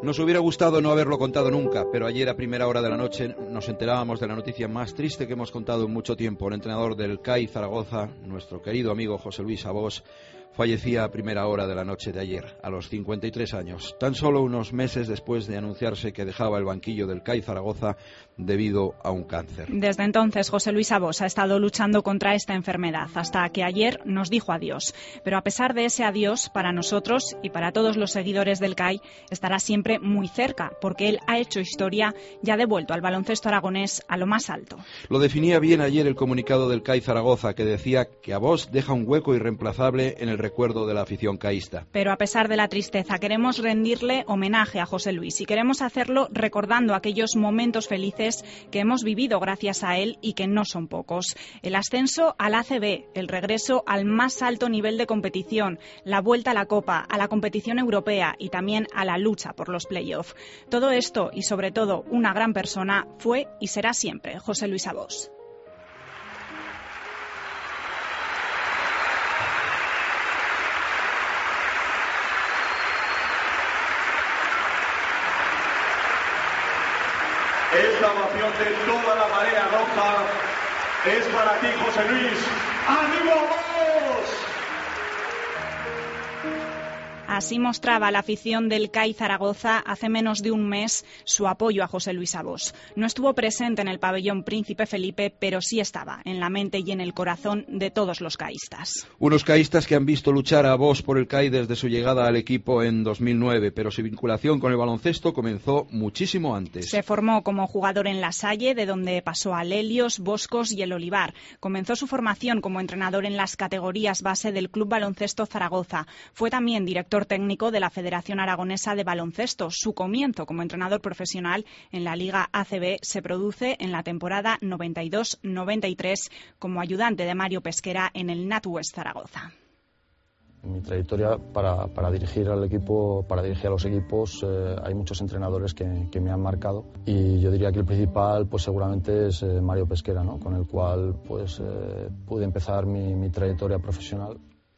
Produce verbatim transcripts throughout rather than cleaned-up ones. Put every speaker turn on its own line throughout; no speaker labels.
Nos hubiera gustado no haberlo contado nunca, pero ayer a primera hora de la noche nos enterábamos de la noticia más triste que hemos contado en mucho tiempo. El entrenador del C A I Zaragoza, nuestro querido amigo José Luis Abós, fallecía a primera hora de la noche de ayer, a los cincuenta y tres años, tan solo unos meses después de anunciarse que dejaba el banquillo del C A I Zaragoza debido a un cáncer.
Desde entonces, José Luis Abós ha estado luchando contra esta enfermedad, hasta que ayer nos dijo adiós. Pero a pesar de ese adiós, para nosotros y para todos los seguidores del C A I, estará siempre muy cerca, porque él ha hecho historia y ha devuelto al baloncesto aragonés a lo más alto.
Lo definía bien ayer el comunicado del C A I Zaragoza, que decía que Abós deja un hueco irreemplazable en el recuerdo de la afición caísta.
Pero a pesar de la tristeza, queremos rendirle homenaje a José Luis y queremos hacerlo recordando aquellos momentos felices que hemos vivido gracias a él y que no son pocos. El ascenso al A C B, el regreso al más alto nivel de competición, la vuelta a la Copa, a la competición europea y también a la lucha por los playoffs. Todo esto y sobre todo una gran persona fue y será siempre José Luis Abós.
Esta ovación de toda la marea roja es para ti, José Luis. ¡Ánimo, Abós!
Así mostraba la afición del C A I Zaragoza hace menos de un mes su apoyo a José Luis Abós. No estuvo presente en el pabellón Príncipe Felipe, pero sí estaba en la mente y en el corazón de todos los caístas.
Unos caístas que han visto luchar a Abós por el C A I desde su llegada al equipo en dos mil nueve, pero su vinculación con el baloncesto comenzó muchísimo antes.
Se formó como jugador en La Salle, de donde pasó al Helios, Boscos y el Olivar. Comenzó su formación como entrenador en las categorías base del Club Baloncesto Zaragoza. Fue también director técnico de la Federación Aragonesa de Baloncesto. Su comienzo como entrenador profesional en la Liga A C B se produce en la temporada noventa y dos noventa y tres como ayudante de Mario Pesquera en el NatWest Zaragoza.
En mi trayectoria para, para dirigir al equipo, para dirigir a los equipos, eh, hay muchos entrenadores que, que me han marcado y yo diría que el principal, pues seguramente es eh, Mario Pesquera, ¿no? Con el cual, pues eh, pude empezar mi, mi trayectoria profesional.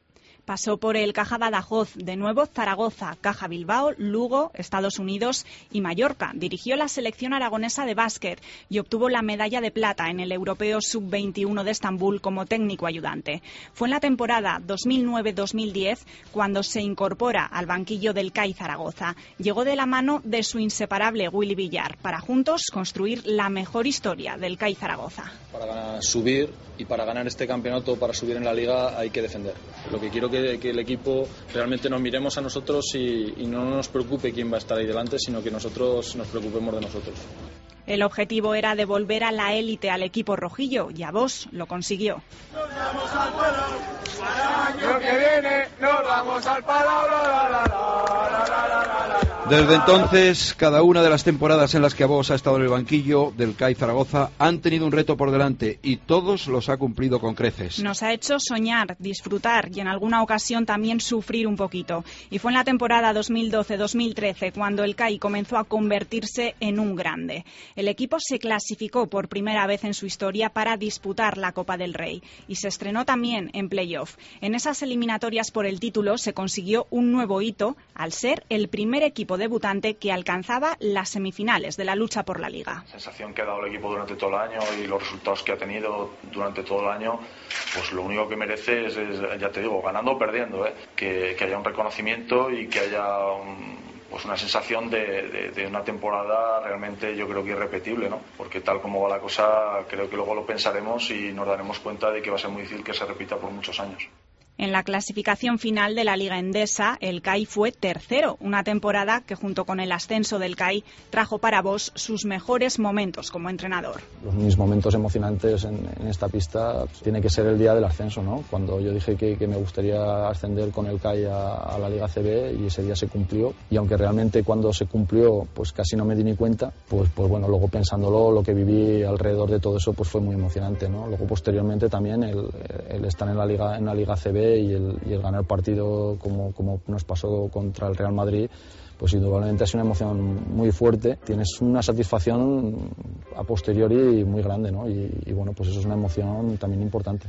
Pasó por el Caja Badajoz, de nuevo Zaragoza, Caja Bilbao, Lugo, Estados Unidos y Mallorca. Dirigió la selección aragonesa de básquet y obtuvo la medalla de plata en el Europeo sub veintiuno de Estambul como técnico ayudante. Fue en la temporada dos mil nueve dos mil diez cuando se incorpora al banquillo del C A I Zaragoza. Llegó de la mano de su inseparable Willy Villar para juntos construir la mejor historia del C A I Zaragoza.
Para subir y para ganar este campeonato, para subir en la liga, hay que defender. Lo que quiero que, que el equipo realmente nos miremos a nosotros y, y no nos preocupe quién va a estar ahí delante, sino que nosotros nos preocupemos de nosotros.
El objetivo era devolver a la élite al equipo rojillo y Abós lo consiguió.
Nos vamos al palo, para el año que viene, nos vamos al palo, la, la, la, la, la, la, la, la.
Desde entonces, cada una de las temporadas en las que Abós ha estado en el banquillo del C A I Zaragoza han tenido un reto por delante y todos los ha cumplido con creces.
Nos ha hecho soñar, disfrutar y en alguna ocasión también sufrir un poquito. Y fue en la temporada dos mil doce dos mil trece cuando el C A I comenzó a convertirse en un grande. El equipo se clasificó por primera vez en su historia para disputar la Copa del Rey y se estrenó también en playoff. En esas eliminatorias por el título se consiguió un nuevo hito al ser el primer equipo debutante que alcanzaba las semifinales de la lucha por la Liga.
La sensación que ha dado el equipo durante todo el año y los resultados que ha tenido durante todo el año, pues lo único que merece es, es ya te digo, ganando o perdiendo, ¿eh? que, que haya un reconocimiento y que haya un, pues una sensación de, de, de una temporada realmente, yo creo que irrepetible, ¿no? Porque tal como va la cosa, creo que luego lo pensaremos y nos daremos cuenta de que va a ser muy difícil que se repita por muchos años.
En la clasificación final de la Liga Endesa, el C A I fue tercero, una temporada que junto con el ascenso del C A I trajo para Abós sus mejores momentos como entrenador.
Los mis momentos emocionantes en, en esta pista tiene que ser el día del ascenso, ¿no? Cuando yo dije que, que me gustaría ascender con el C A I a, a la Liga A C B y ese día se cumplió. Y aunque realmente cuando se cumplió pues casi no me di ni cuenta, pues, pues bueno, luego pensándolo, lo que viví alrededor de todo eso pues fue muy emocionante, ¿no? Luego posteriormente también el, el estar en la Liga, en la Liga A C B y el, y el ganar partido como, como nos pasó contra el Real Madrid, pues indudablemente es una emoción muy fuerte. Tienes una satisfacción a posteriori muy grande, ¿no? Y, y bueno, pues eso es una emoción también importante.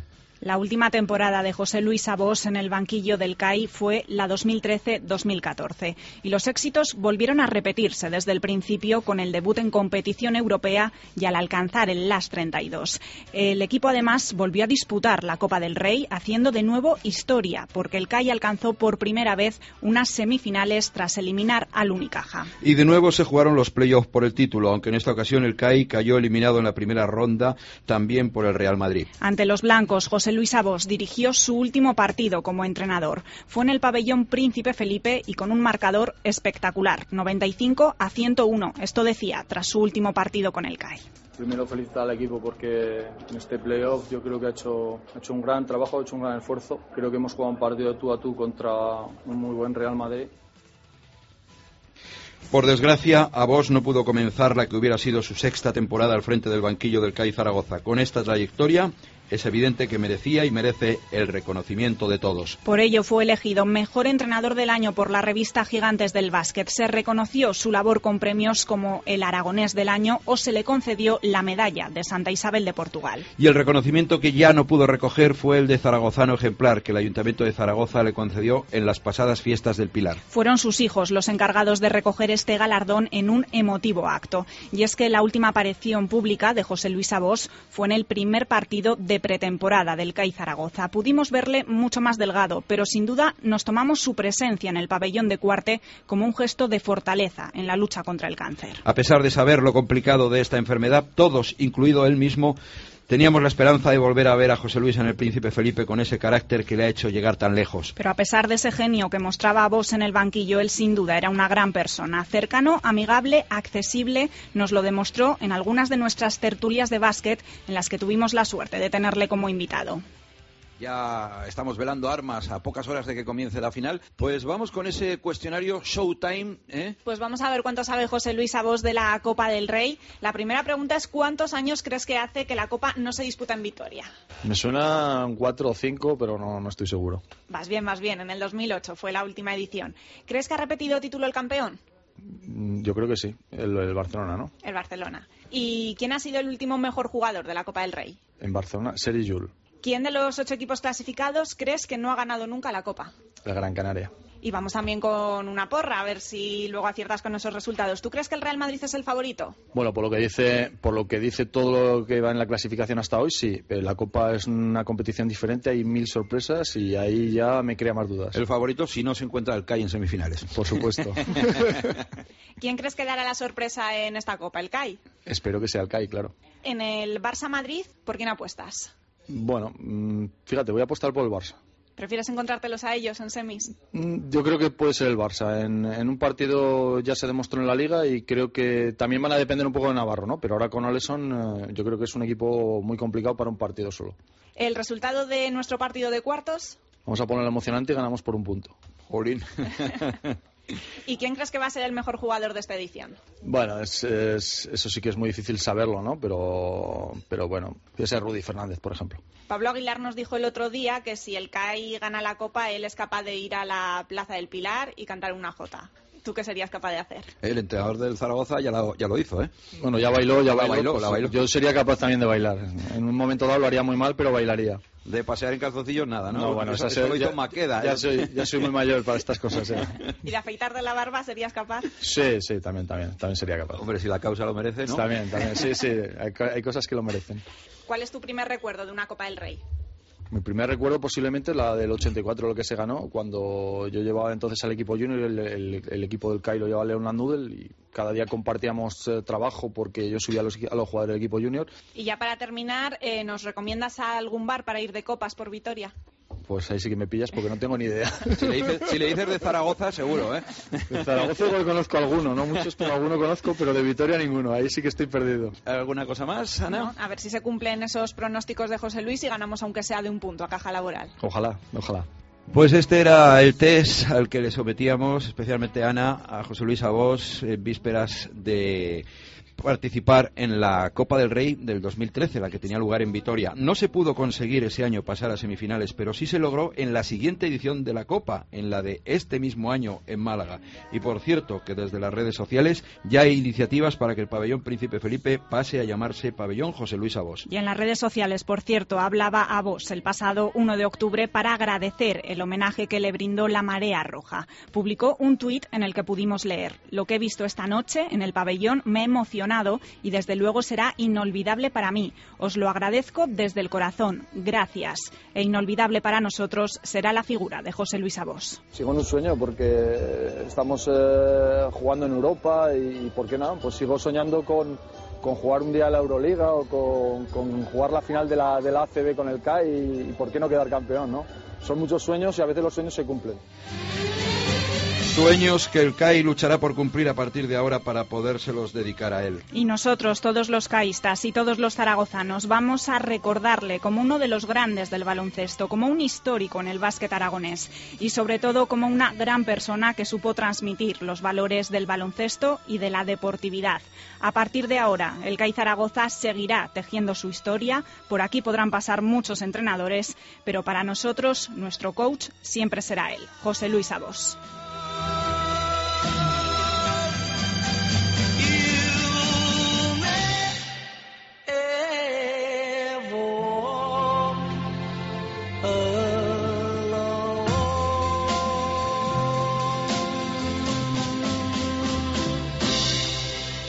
La última temporada de José Luis Abós en el banquillo del C A I fue la dos mil trece dos mil catorce y los éxitos volvieron a repetirse desde el principio con el debut en competición europea y al alcanzar el Last treinta y dos. El equipo además volvió a disputar la Copa del Rey haciendo de nuevo historia porque el C A I alcanzó por primera vez unas semifinales tras eliminar al Unicaja.
Y de nuevo se jugaron los playoffs por el título, aunque en esta ocasión el C A I cayó eliminado en la primera ronda también por el Real Madrid.
Ante los blancos, José Luis Abós dirigió su último partido como entrenador. Fue en el pabellón Príncipe Felipe y con un marcador espectacular, noventa y cinco a ciento uno. Esto decía tras su último partido con el C A I.
Primero felicitar al equipo porque en este playoff yo creo que ha hecho, ha hecho un gran trabajo, ha hecho un gran esfuerzo. Creo que hemos jugado un partido de tú a tú contra un muy buen Real Madrid.
Por desgracia, Abós no pudo comenzar la que hubiera sido su sexta temporada al frente del banquillo del C A I Zaragoza. Con esta trayectoria es evidente que merecía y merece el reconocimiento de todos.
Por ello fue elegido mejor entrenador del año por la revista Gigantes del Básquet. Se reconoció su labor con premios como el Aragonés del año o se le concedió la medalla de Santa Isabel de Portugal.
Y el reconocimiento que ya no pudo recoger fue el de zaragozano ejemplar que el Ayuntamiento de Zaragoza le concedió en las pasadas fiestas del Pilar.
Fueron sus hijos los encargados de recoger este galardón en un emotivo acto. Y es que la última aparición pública de José Luis Abós fue en el primer partido de pretemporada del C A I Zaragoza. Pudimos verle mucho más delgado, pero sin duda nos tomamos su presencia en el pabellón de Cuarte como un gesto de fortaleza en la lucha contra el cáncer.
A pesar de saber lo complicado de esta enfermedad, todos, incluido él mismo, teníamos la esperanza de volver a ver a José Luis en el Príncipe Felipe con ese carácter que le ha hecho llegar tan lejos.
Pero a pesar de ese genio que mostraba Abós en el banquillo, él sin duda era una gran persona. Cercano, amigable, accesible, nos lo demostró en algunas de nuestras tertulias de básquet en las que tuvimos la suerte de tenerle como invitado.
Ya estamos velando armas a pocas horas de que comience la final. Pues vamos con ese cuestionario Showtime, ¿eh?
Pues vamos a ver cuánto sabe José Luis Abós de la Copa del Rey. La primera pregunta es ¿cuántos años crees que hace que la Copa no se disputa en Vitoria?
Me suenan cuatro o cinco, pero no, no estoy seguro.
Vas bien, vas bien. En el dos mil ocho fue la última edición. ¿Crees que ha repetido título el campeón?
Yo creo que sí, el, el Barcelona, ¿no?
El Barcelona. ¿Y quién ha sido el último mejor jugador de la Copa del Rey?
En Barcelona, Sergi Llull.
¿Quién de los ocho equipos clasificados crees que no ha ganado nunca la Copa?
La Gran Canaria.
Y vamos también con una porra, a ver si luego aciertas con esos resultados. ¿Tú crees que el Real Madrid es el favorito?
Bueno, por lo que dice, por lo que dice todo lo que va en la clasificación hasta hoy, sí. Pero la Copa es una competición diferente, hay mil sorpresas y ahí ya me crea más dudas.
El favorito si no se encuentra el C A I en semifinales.
Por supuesto.
¿Quién crees que dará la sorpresa en esta Copa? ¿El C A I?
Espero que sea el C A I, claro.
En el Barça-Madrid, ¿por quién apuestas?
Bueno, fíjate, voy a apostar por el Barça.
¿Prefieres encontrártelos a ellos en semis?
Yo creo que puede ser el Barça. En, en un partido ya se demostró en la Liga y creo que también van a depender un poco de Navarro, ¿no? Pero ahora con Alisson yo creo que es un equipo muy complicado para un partido solo.
¿El resultado de nuestro partido de cuartos?
Vamos a ponerlo emocionante y ganamos por un punto.
Jolín.
¿Y quién crees que va a ser el mejor jugador de esta edición?
Bueno, es, es, eso sí que es muy difícil saberlo, ¿no? Pero, pero bueno, puede ser Rudy Fernández, por ejemplo.
Pablo Aguilar nos dijo el otro día que si el C A I gana la Copa, él es capaz de ir a la Plaza del Pilar y cantar una jota. ¿Tú qué serías capaz de hacer?
El entrenador del Zaragoza ya lo, ya lo hizo, ¿eh?
Bueno, ya bailó, ya
la
bailó.
bailó,
pues,
la bailó.
Yo sería capaz también de bailar. En un momento dado lo haría muy mal, pero bailaría.
De pasear en calzoncillos nada, ¿no?
No, bueno,
eso,
eso,
eso lo hizo
ya,
Maqueda.
Ya
¿eh?
soy, ya soy muy mayor para estas cosas, ¿eh?
¿Y de afeitar de la barba serías capaz?
Sí, sí, también, también, también sería capaz.
Hombre, si la causa lo merece, ¿no?
También, también, sí, sí, hay, hay cosas que lo merecen.
¿Cuál es tu primer recuerdo de una Copa del Rey?
Mi primer recuerdo posiblemente la del ochenta y cuatro, lo que se ganó, cuando yo llevaba entonces al equipo junior, el, el, el equipo del C A I lo llevaba León Landudel y cada día compartíamos eh, trabajo porque yo subía a los, a los jugadores del equipo junior.
Y ya para terminar, eh, ¿nos recomiendas a algún bar para ir de copas por Vitoria?
Pues ahí sí que me pillas porque no tengo ni idea.
Si le dices, si le dices de Zaragoza, seguro, ¿eh?
De Zaragoza igual conozco alguno, no muchos, pero alguno conozco, pero de Vitoria ninguno. Ahí sí que estoy perdido.
¿Alguna cosa más, Ana?
No, a ver si se cumplen esos pronósticos de José Luis y ganamos aunque sea de un punto a Caja Laboral.
Ojalá, ojalá.
Pues este era el test al que le sometíamos, especialmente Ana, a José Luis Abós, en vísperas de participar en la Copa del Rey del dos mil trece, la que tenía lugar en Vitoria. No se pudo conseguir ese año pasar a semifinales, pero sí se logró en la siguiente edición de la Copa, en la de este mismo año en Málaga. Y por cierto, que desde las redes sociales ya hay iniciativas para que el pabellón Príncipe Felipe pase a llamarse pabellón José Luis Abos.
Y en las redes sociales, por cierto, hablaba Abos el pasado uno de octubre para agradecer el homenaje que le brindó la Marea Roja. Publicó un tuit en el que pudimos leer: lo que he visto esta noche en el pabellón me ha emocionado y desde luego será inolvidable para mí. Os lo agradezco desde el corazón. Gracias. E inolvidable para nosotros será la figura de José Luis Abos.
Sigo en un sueño porque estamos eh, jugando en Europa y, ¿por qué no? Pues sigo soñando con, con jugar un día la Euroliga o con, con jugar la final de la, de la A C B con el C A I y, y ¿por qué no quedar campeón, no? Son muchos sueños y a veces los sueños se cumplen.
Sueños que el C A I luchará por cumplir a partir de ahora para podérselos dedicar a él.
Y nosotros, todos los caístas y todos los zaragozanos, vamos a recordarle como uno de los grandes del baloncesto, como un histórico en el básquet aragonés y sobre todo como una gran persona que supo transmitir los valores del baloncesto y de la deportividad. A partir de ahora, el C A I Zaragoza seguirá tejiendo su historia. Por aquí podrán pasar muchos entrenadores, pero para nosotros, nuestro coach siempre será él, José Luis Abos.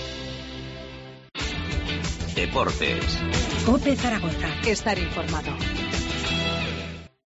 Deportes.
COPE Zaragoza. Estar informado.